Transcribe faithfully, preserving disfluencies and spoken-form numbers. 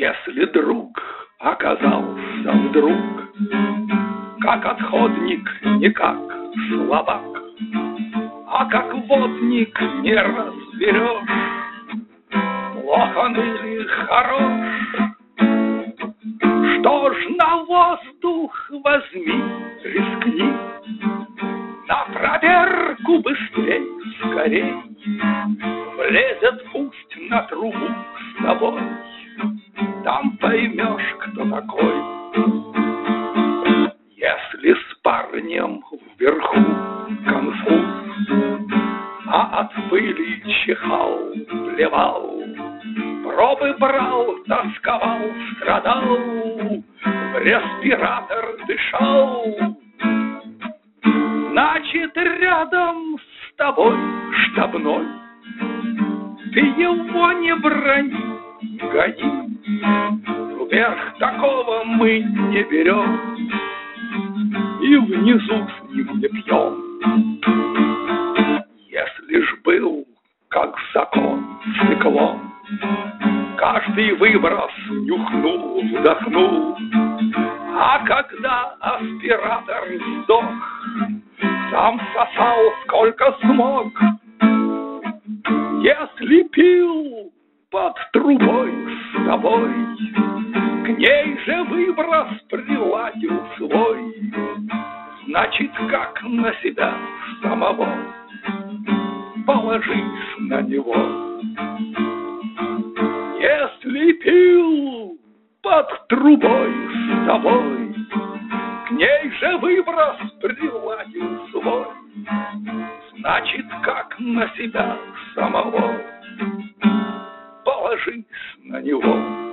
Если друг оказался вдруг как отходник, не как слабак, а как водник не разберешь, плох он или хорош. Что ж, на воздух возьми, рискни, на проверку быстрей, скорей. Влезет пусть на трубу с тобой, там поймешь, кто такой. Если с парнем вверху конфуз, а от пыли чихал, плевал, пробы брал, тосковал, страдал, в респиратор дышал, значит, рядом с тобой штабной. Ты его не брони, не гони, вверх такого мы не берем и внизу с ним не пьем. Если ж был, как закон, циклон, каждый выброс нюхнул, вдохнул, а когда аспиратор сдох, сам сосал сколько смог. Если пил под трубой с тобой, к ней же выброс приладил свой, значит, как на себя самого, положись на него. Если пил под трубой с тобой, к ней же выброс приладил свой, значит, как на себя самого, положись на него.